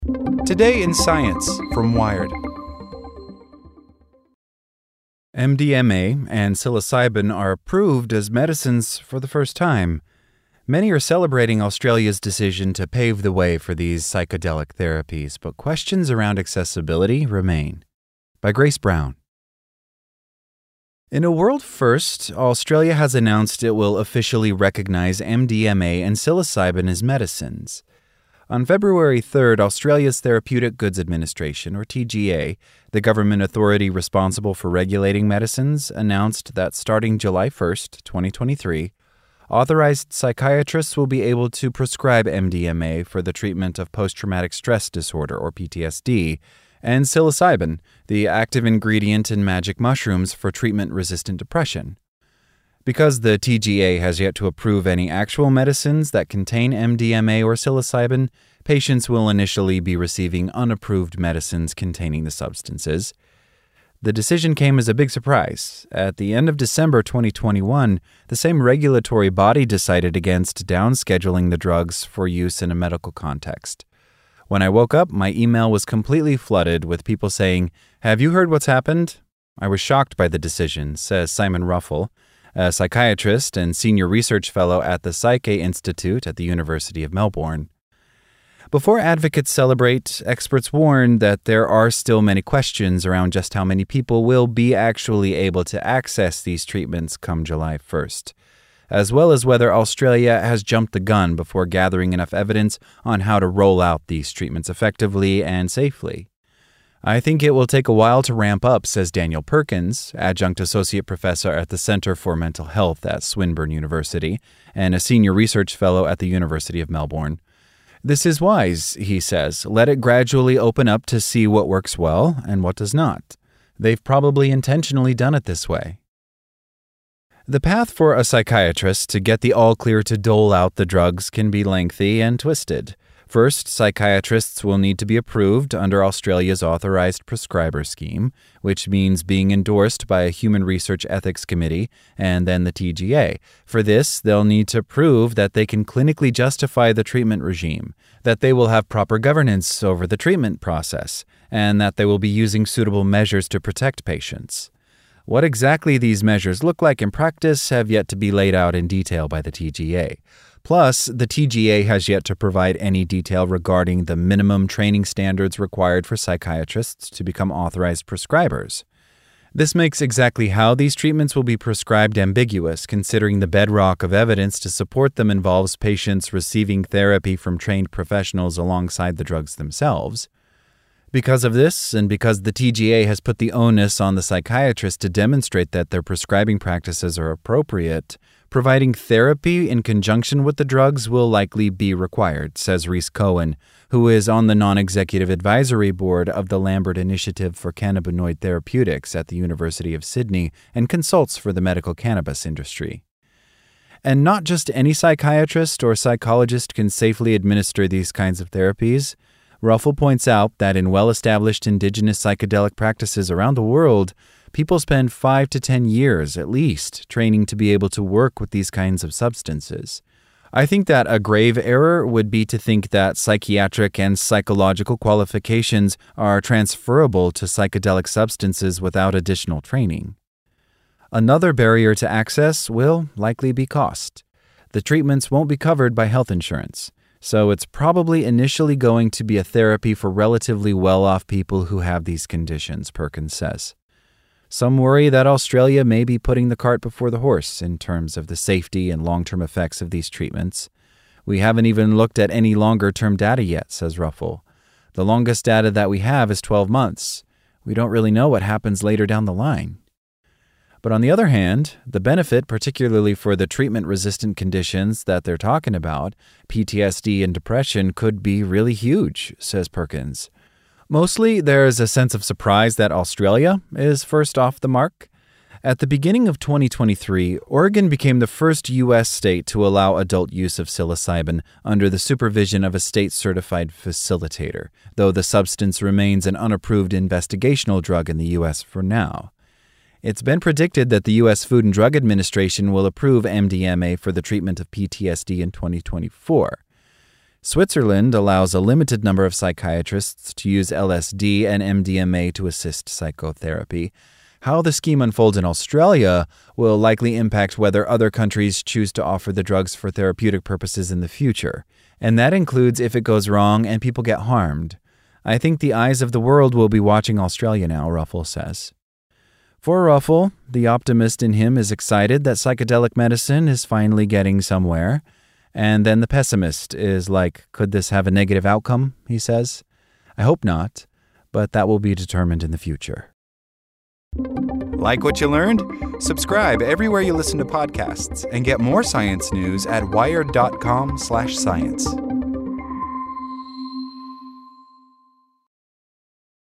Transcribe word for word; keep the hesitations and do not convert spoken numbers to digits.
Today in Science from Wired. M D M A and psilocybin are approved as medicines for the first time. Many are celebrating Australia's decision to pave the way for these psychedelic therapies, but questions around accessibility remain. By Grace Brown. In a world first, Australia has announced it will officially recognize M D M A and psilocybin as medicines. On February third, Australia's Therapeutic Goods Administration, or T G A, the government authority responsible for regulating medicines, announced that starting July first, twenty twenty-three, authorized psychiatrists will be able to prescribe M D M A for the treatment of post-traumatic stress disorder, or P T S D, and psilocybin, the active ingredient in magic mushrooms for treatment-resistant depression. Because the T G A has yet to approve any actual medicines that contain M D M A or psilocybin, patients will initially be receiving unapproved medicines containing the substances. The decision came as a big surprise. At the end of December twenty twenty-one, the same regulatory body decided against downscheduling the drugs for use in a medical context. When I woke up, my email was completely flooded with people saying, "Have you heard what's happened?" I was shocked by the decision, says Simon Ruffle, a psychiatrist and senior research fellow at the Psyche Institute at the University of Melbourne. Before advocates celebrate, experts warn that there are still many questions around just how many people will be actually able to access these treatments come July first, as well as whether Australia has jumped the gun before gathering enough evidence on how to roll out these treatments effectively and safely. I think it will take a while to ramp up, says Daniel Perkins, adjunct associate professor at the Center for Mental Health at Swinburne University and a senior research fellow at the University of Melbourne. This is wise, he says. Let it gradually open up to see what works well and what does not. They've probably intentionally done it this way. The path for a psychiatrist to get the all-clear to dole out the drugs can be lengthy and twisted. First, psychiatrists will need to be approved under Australia's authorized prescriber scheme, which means being endorsed by a Human Research Ethics Committee and then the T G A. For this, they'll need to prove that they can clinically justify the treatment regime, that they will have proper governance over the treatment process, and that they will be using suitable measures to protect patients. What exactly these measures look like in practice have yet to be laid out in detail by the T G A. Plus, the T G A has yet to provide any detail regarding the minimum training standards required for psychiatrists to become authorized prescribers. This makes exactly how these treatments will be prescribed ambiguous, considering the bedrock of evidence to support them involves patients receiving therapy from trained professionals alongside the drugs themselves. Because of this, and because the T G A has put the onus on the psychiatrist to demonstrate that their prescribing practices are appropriate, providing therapy in conjunction with the drugs will likely be required, says Rhys Cohen, who is on the non-executive advisory board of the Lambert Initiative for Cannabinoid Therapeutics at the University of Sydney and consults for the medical cannabis industry. And not just any psychiatrist or psychologist can safely administer these kinds of therapies. Ruffle points out that in well-established indigenous psychedelic practices around the world, people spend five to ten years at least training to be able to work with these kinds of substances. I think that a grave error would be to think that psychiatric and psychological qualifications are transferable to psychedelic substances without additional training. Another barrier to access will likely be cost. The treatments won't be covered by health insurance. So it's probably initially going to be a therapy for relatively well-off people who have these conditions, Perkins says. Some worry that Australia may be putting the cart before the horse in terms of the safety and long-term effects of these treatments. We haven't even looked at any longer-term data yet, says Ruffle. The longest data that we have is twelve months. We don't really know what happens later down the line. But on the other hand, the benefit, particularly for the treatment-resistant conditions that they're talking about, P T S D and depression, could be really huge, says Perkins. Mostly, there's a sense of surprise that Australia is first off the mark. At the beginning of twenty twenty-three, Oregon became the first U S state to allow adult use of psilocybin under the supervision of a state-certified facilitator, though the substance remains an unapproved investigational drug in the U S for now. It's been predicted that the U S Food and Drug Administration will approve M D M A for the treatment of P T S D in twenty twenty-four. Switzerland allows a limited number of psychiatrists to use L S D and M D M A to assist psychotherapy. How the scheme unfolds in Australia will likely impact whether other countries choose to offer the drugs for therapeutic purposes in the future. And that includes if it goes wrong and people get harmed. I think the eyes of the world will be watching Australia now, Ruffle says. For Ruffle, the optimist in him is excited that psychedelic medicine is finally getting somewhere. And then the pessimist is like, could this have a negative outcome, he says. I hope not, but that will be determined in the future. Like what you learned? Subscribe everywhere you listen to podcasts and get more science news at wired dot com slash science.